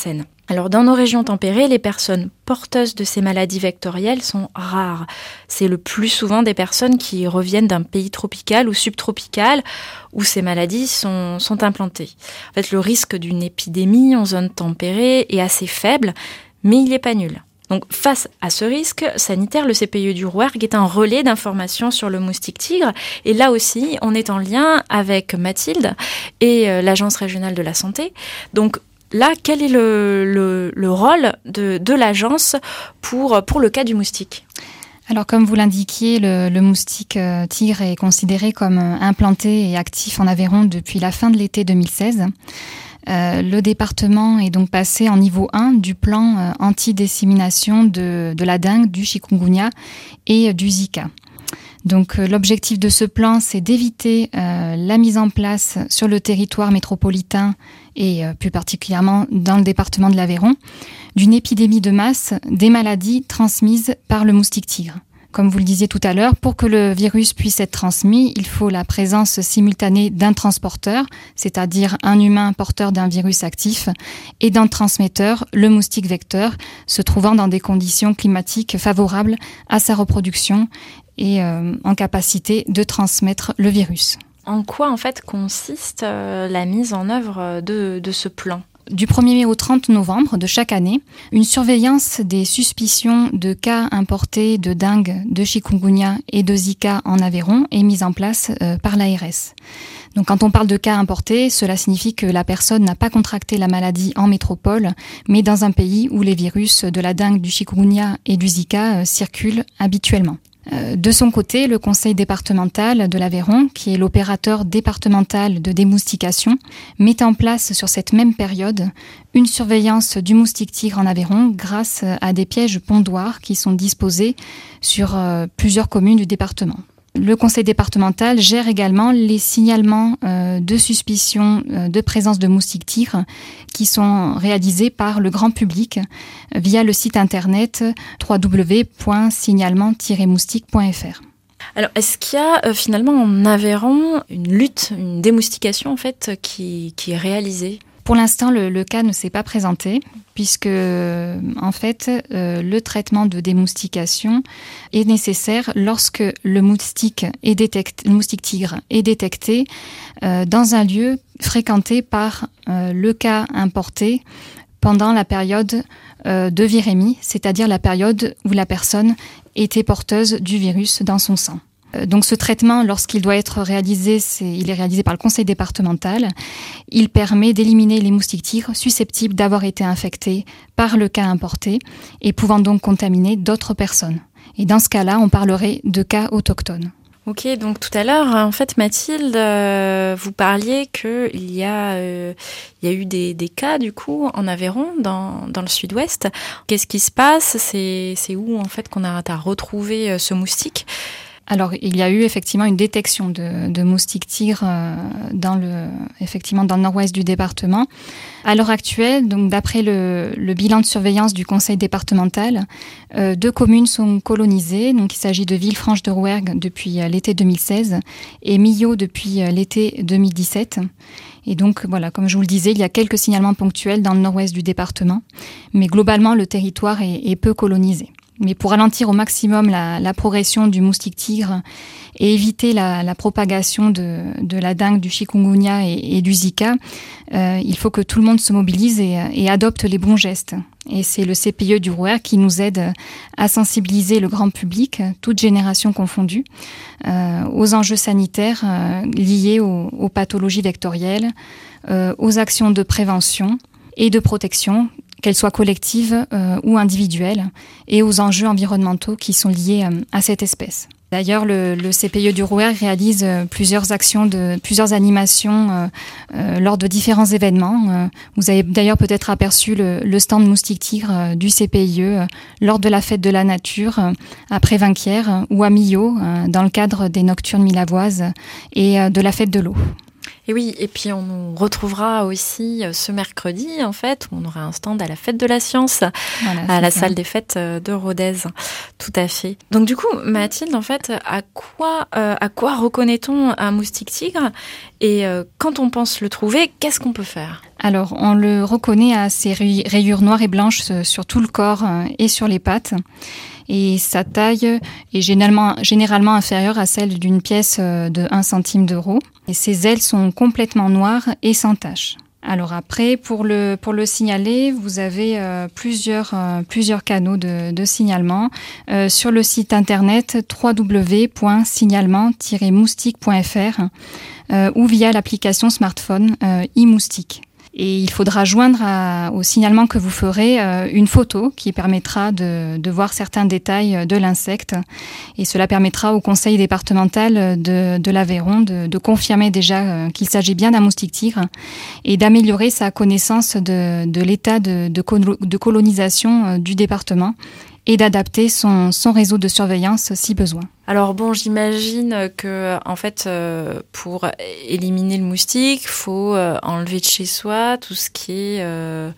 Alors dans nos régions tempérées, les personnes porteuses de ces maladies vectorielles sont rares. C'est le plus souvent des personnes qui reviennent d'un pays tropical ou subtropical où ces maladies sont, sont implantées. En fait, le risque d'une épidémie en zone tempérée est assez faible, mais il n'est pas nul. Donc, face à ce risque sanitaire, le C P I E du Rouergue est un relais d'information sur le moustique tigre. Et là aussi, on est en lien avec Mathilde et euh, l'Agence régionale de la santé. Donc, là, quel est le, le, le rôle de, de l'agence pour, pour le cas du moustique ? Alors, comme vous l'indiquiez, le, le moustique euh, tigre est considéré comme euh, implanté et actif en Aveyron depuis la fin de l'été deux mille seize. Euh, le département est donc passé en niveau un du plan euh, anti-dissémination de, de la dengue, du chikungunya et euh, du Zika. Donc euh, l'objectif de ce plan, c'est d'éviter euh, la mise en place sur le territoire métropolitain et euh, plus particulièrement dans le département de l'Aveyron, d'une épidémie de masse des maladies transmises par le moustique tigre. Comme vous le disiez tout à l'heure, pour que le virus puisse être transmis, il faut la présence simultanée d'un transporteur, c'est-à-dire un humain porteur d'un virus actif, et d'un transmetteur, le moustique vecteur, se trouvant dans des conditions climatiques favorables à sa reproduction et euh, en capacité de transmettre le virus. En quoi, en fait, consiste euh, la mise en œuvre de, de ce plan ? Du premier mai au trente novembre de chaque année, une surveillance des suspicions de cas importés de dengue, de chikungunya et de Zika en Aveyron est mise en place euh, par l'A R S. Donc quand on parle de cas importés, cela signifie que la personne n'a pas contracté la maladie en métropole, mais dans un pays où les virus de la dengue, du chikungunya et du Zika euh, circulent habituellement. De son côté, le conseil départemental de l'Aveyron, qui est l'opérateur départemental de démoustication, met en place sur cette même période une surveillance du moustique tigre en Aveyron grâce à des pièges pondoirs qui sont disposés sur euh, plusieurs communes du département. Le conseil départemental gère également les signalements euh, de suspicion euh, de présence de moustiques tigres qui sont réalisés par le grand public euh, via le site internet w w w point signalement tiret moustique point f r. Alors, est-ce qu'il y a euh, finalement en Aveyron une lutte, une démoustication en fait qui, qui est réalisée ? Pour l'instant, le, le cas ne s'est pas présenté puisque, en fait, euh, le traitement de démoustication est nécessaire lorsque le moustique, est détecté, le moustique tigre est détecté euh, dans un lieu fréquenté par euh, le cas importé pendant la période euh, de virémie, c'est-à-dire la période où la personne était porteuse du virus dans son sang. Donc ce traitement, lorsqu'il doit être réalisé, c'est, il est réalisé par le conseil départemental. Il permet d'éliminer les moustiques tigres susceptibles d'avoir été infectés par le cas importé et pouvant donc contaminer d'autres personnes. Et dans ce cas-là, on parlerait de cas autochtones. Ok, donc tout à l'heure, en fait, Mathilde, euh, vous parliez qu'il y a, euh, il y a eu des, des cas, du coup, en Aveyron, dans, dans le sud-ouest. Qu'est-ce qui se passe ? C'est, c'est où, en fait, qu'on a, a retrouvé ce moustique ? Alors, il y a eu effectivement une détection de, de moustiques tigres euh, dans le, effectivement dans le nord-ouest du département. À l'heure actuelle, donc d'après le, le bilan de surveillance du conseil départemental, euh, deux communes sont colonisées. Donc, il s'agit de Villefranche-de-Rouergue depuis euh, l'été deux mille seize et Millau depuis euh, l'été deux mille dix-sept. Et donc, voilà, comme je vous le disais, il y a quelques signalements ponctuels dans le nord-ouest du département, mais globalement, le territoire est, est peu colonisé. Mais pour ralentir au maximum la, la progression du moustique tigre et éviter la, la propagation de, de la dengue, du chikungunya et, et du Zika, euh, il faut que tout le monde se mobilise et, et adopte les bons gestes. Et c'est le C P I E du Rouergue qui nous aide à sensibiliser le grand public, toutes générations confondues, euh, aux enjeux sanitaires euh, liés aux, aux pathologies vectorielles, euh, aux actions de prévention et de protection, qu'elles soient collectives euh, ou individuelles, et aux enjeux environnementaux qui sont liés euh, à cette espèce. D'ailleurs, le, le C P I E du Rouergue réalise euh, plusieurs actions, de, plusieurs animations euh, euh, lors de différents événements. Euh, vous avez d'ailleurs peut-être aperçu le, le stand moustique tigre euh, du C P I E euh, lors de la fête de la nature euh, à Prévinquières euh, ou à Millau euh, dans le cadre des Nocturnes Milavoises et euh, de la fête de l'eau. Et oui, et puis on nous retrouvera aussi ce mercredi, en fait, où on aura un stand à la Fête de la Science, voilà, à la ça. salle des fêtes de Rodez. Tout à fait. Donc du coup, Mathilde, en fait, à quoi, euh, à quoi reconnaît-on un moustique tigre ? Et euh, quand on pense le trouver, qu'est-ce qu'on peut faire ? Alors, on le reconnaît à ses rayures noires et blanches sur tout le corps et sur les pattes. Et sa taille est généralement, généralement inférieure à celle d'une pièce de un centime d'euro. Et ses ailes sont complètement noires et sans taches. Alors après, pour le, pour le signaler, vous avez euh, plusieurs, euh, plusieurs canaux de, de signalement euh, sur le site internet w w w point signalement tiret moustique point f r euh, ou via l'application smartphone euh, e-moustique. Et il faudra joindre à, au signalement que vous ferez euh, une photo qui permettra de, de voir certains détails de l'insecte. Et cela permettra au conseil départemental de, de l'Aveyron de, de confirmer déjà euh, qu'il s'agit bien d'un moustique tigre et d'améliorer sa connaissance de, de l'état de, de, colo- de colonisation euh, du département et d'adapter son, son réseau de surveillance si besoin. Alors bon, j'imagine que en fait, euh, pour éliminer le moustique, faut euh, enlever de chez soi tout ce qui est euh,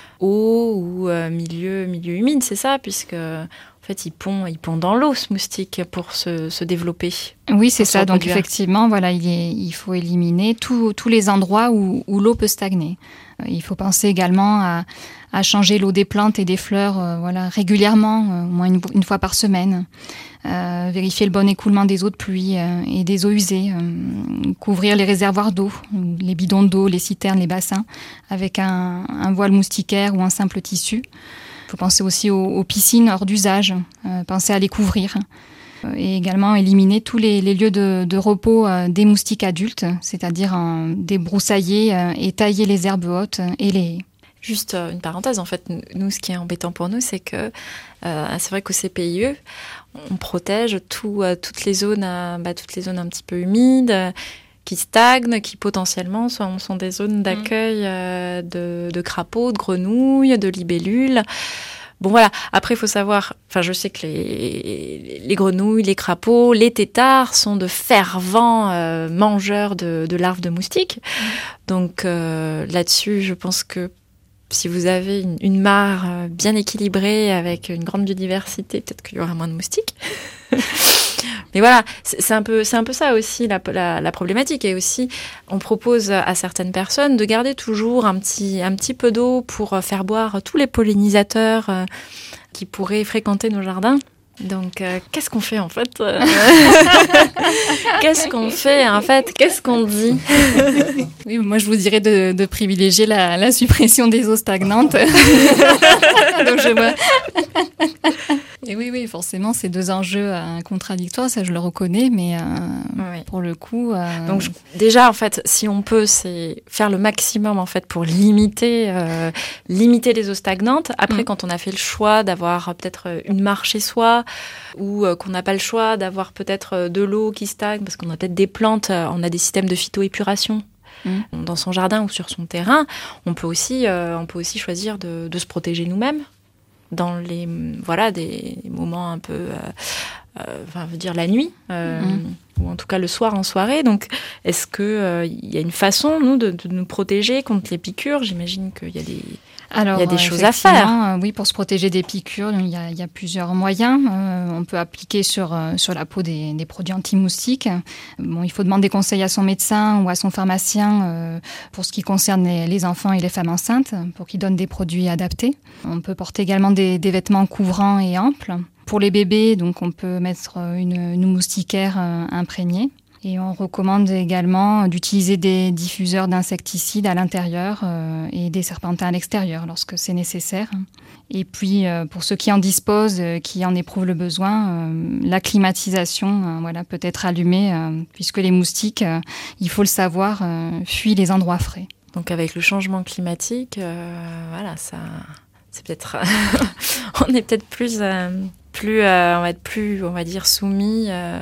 eau ou euh, milieu milieu humide, c'est ça, puisque en fait, il pond, il pond dans l'eau ce moustique pour se, se développer. Oui, c'est ça. Donc effectivement, voilà, il, est, il faut éliminer tous tous les endroits où, où l'eau peut stagner. Il faut penser également à, à changer l'eau des plantes et des fleurs, euh, voilà, régulièrement, euh, au moins une, une fois par semaine. Euh, vérifier le bon écoulement des eaux de pluie euh, et des eaux usées, euh, couvrir les réservoirs d'eau, les bidons d'eau, les citernes, les bassins, avec un, un voile moustiquaire ou un simple tissu. Il faut penser aussi aux, aux piscines hors d'usage, euh, penser à les couvrir. Et également éliminer tous les, les lieux de, de repos euh, des moustiques adultes, c'est-à-dire euh, débroussailler euh, et tailler les herbes hautes et les... Juste euh, une parenthèse, en fait, nous, ce qui est embêtant pour nous, c'est que euh, c'est vrai qu'au C P I E, on protège tout, euh, toutes les zones, euh, bah, toutes les zones un petit peu humides, euh, qui stagnent, qui potentiellement sont, sont des zones d'accueil euh, de, de crapauds, de grenouilles, de libellules. Bon voilà, après il faut savoir, enfin je sais que les, les grenouilles, les crapauds, les têtards sont de fervents euh, mangeurs de, de larves de moustiques. Donc euh, là-dessus, je pense que si vous avez une, une mare bien équilibrée avec une grande biodiversité, peut-être qu'il y aura moins de moustiques. Mais voilà, c'est, c'est un peu, c'est un peu ça aussi la, la, la problématique. Et aussi, on propose à certaines personnes de garder toujours un petit, un petit peu d'eau pour faire boire tous les pollinisateurs euh, qui pourraient fréquenter nos jardins. Donc, euh, qu'est-ce qu'on fait en fait euh... Qu'est-ce qu'on fait en fait Qu'est-ce qu'on dit? Oui, moi je vous dirais de, de privilégier la, la suppression des eaux stagnantes. Donc je vois. Et oui, oui, forcément, c'est deux enjeux euh, contradictoires, ça je le reconnais, mais euh, oui. Pour le coup... Euh... Donc je, déjà, en fait, si on peut, c'est faire le maximum en fait pour limiter, euh, limiter les eaux stagnantes. Après, mmh. quand on a fait le choix d'avoir peut-être une mare chez soi, ou euh, qu'on n'a pas le choix d'avoir peut-être de l'eau qui stagne, parce qu'on a peut-être des plantes, euh, on a des systèmes de phytoépuration mmh. dans son jardin ou sur son terrain, on peut aussi, euh, on peut aussi choisir de, de se protéger nous-mêmes dans les voilà des moments un peu euh, euh, enfin veut dire la nuit euh, mmh. ou en tout cas le soir en soirée. Donc est-ce que euh, y a une façon nous de, de nous protéger contre les piqûres? J'imagine qu'il y a des Alors, il y a des choses à faire. Euh, oui, pour se protéger des piqûres, il y a, il y a plusieurs moyens. Euh, on peut appliquer sur, euh, sur la peau des, des produits anti-moustiques. Bon, il faut demander conseil à son médecin ou à son pharmacien euh, pour ce qui concerne les, les enfants et les femmes enceintes, pour qu'ils donnent des produits adaptés. On peut porter également des, des vêtements couvrants et amples. Pour les bébés, donc, on peut mettre une, une moustiquaire euh, imprégnée. Et on recommande également d'utiliser des diffuseurs d'insecticides à l'intérieur euh, et des serpentins à l'extérieur lorsque c'est nécessaire. Et puis, euh, pour ceux qui en disposent, euh, qui en éprouvent le besoin, euh, la climatisation euh, voilà, peut être allumée, euh, puisque les moustiques, euh, il faut le savoir, euh, fuient les endroits frais. Donc avec le changement climatique, euh, voilà, ça, c'est peut-être, on est peut-être plus... Euh... plus euh, on va être plus on va dire soumis euh,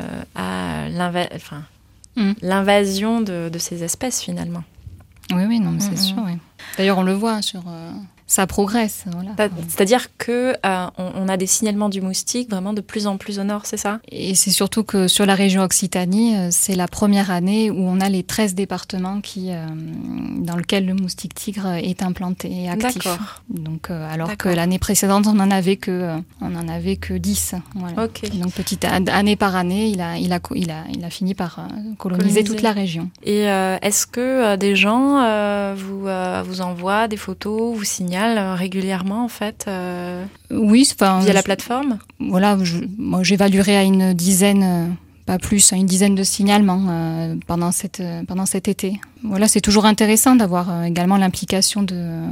à l'inva- enfin, mmh. l'invasion de, de ces espèces finalement. Oui oui non mais c'est mmh. sûr oui. D'ailleurs on le voit sur euh, ça progresse voilà. C'est-à-dire que euh, on, on a des signalements du moustique vraiment de plus en plus au nord, c'est ça? Et c'est surtout que sur la région Occitanie, c'est la première année où on a les treize départements qui euh, dans lequel le moustique tigre est implanté et actif. D'accord. Donc euh, alors D'accord. que l'année précédente on en avait que euh, on en avait que dix. Voilà. Okay. Donc petite année par année, il a il a il a il a fini par euh, coloniser, coloniser toute la région. Et euh, est-ce que euh, des gens euh, vous euh, vous vous envoie des photos, vous signale régulièrement en fait euh, Oui, enfin, via je, la plateforme. Voilà, je, moi j'évaluerais à une dizaine, euh, pas plus, à une dizaine de signalements euh, pendant cette euh, pendant cet été. Voilà, c'est toujours intéressant d'avoir euh, également l'implication de, euh,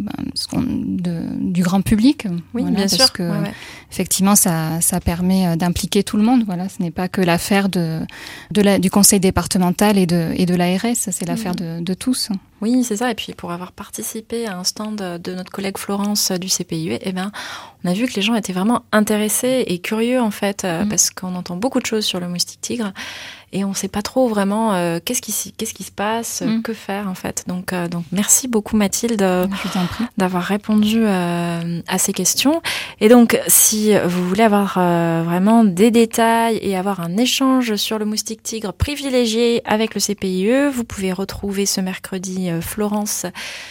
de du grand public. Oui, voilà, bien parce sûr. que ouais, ouais. effectivement, ça ça permet d'impliquer tout le monde. Voilà, ce n'est pas que l'affaire de de la du conseil départemental et de et de l'A R S, c'est l'affaire mmh. de de tous. Oui, c'est ça. Et puis pour avoir participé à un stand de notre collègue Florence du C P I E, eh ben, on a vu que les gens étaient vraiment intéressés et curieux en fait, euh, mmh. parce qu'on entend beaucoup de choses sur le moustique tigre et on ne sait pas trop vraiment euh, qu'est-ce qui qu'est-ce qui se passe, mmh. que faire en fait. Donc euh, donc merci beaucoup Mathilde d'avoir répondu euh, à ces questions. Et donc si vous voulez avoir euh, vraiment des détails et avoir un échange sur le moustique tigre privilégié avec le C P I E, vous pouvez retrouver ce mercredi Florence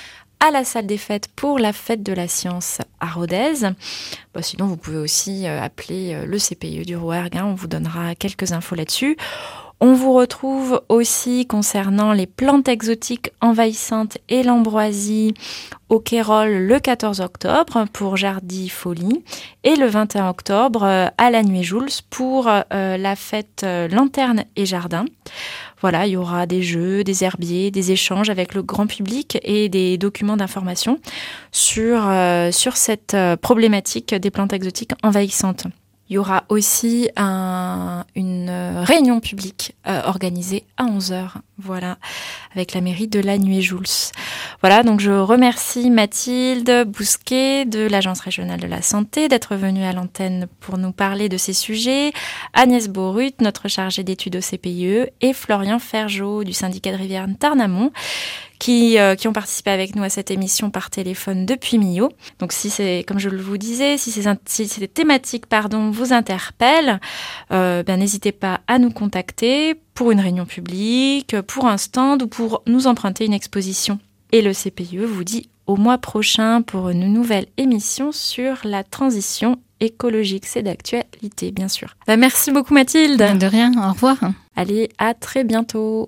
à la salle des fêtes pour la fête de la science à Rodez. Bon, sinon, vous pouvez aussi appeler le C P I E du Rouergue, hein, on vous donnera quelques infos là-dessus. On vous retrouve aussi concernant les plantes exotiques envahissantes et l'ambroisie au Quérol le quatorze octobre pour Jardifolie et le vingt et un octobre à la Nuit-Joules pour euh, la fête Lanterne et Jardin. Voilà, il y aura des jeux, des herbiers, des échanges avec le grand public et des documents d'information sur, euh, sur cette problématique des plantes exotiques envahissantes. Il y aura aussi un, une réunion publique euh, organisée à onze heures, voilà, avec la mairie de la Nuit-Joules. Voilà, donc je remercie Mathilde Bousquet de l'Agence régionale de la santé d'être venue à l'antenne pour nous parler de ces sujets, Agnès Borut, notre chargée d'études au C P I E, et Florian Ferjot du syndicat de Rivière Tarn-Amont, qui, euh, qui ont participé avec nous à cette émission par téléphone depuis Millau. Donc si c'est, comme je vous disais, si ces, si ces thématiques pardon, vous interpellent, euh, ben, n'hésitez pas à nous contacter pour une réunion publique, pour un stand ou pour nous emprunter une exposition. Et le C P I E vous dit au mois prochain pour une nouvelle émission sur la transition écologique. C'est d'actualité, bien sûr. Ben, merci beaucoup Mathilde. De rien, au revoir. Allez, à très bientôt.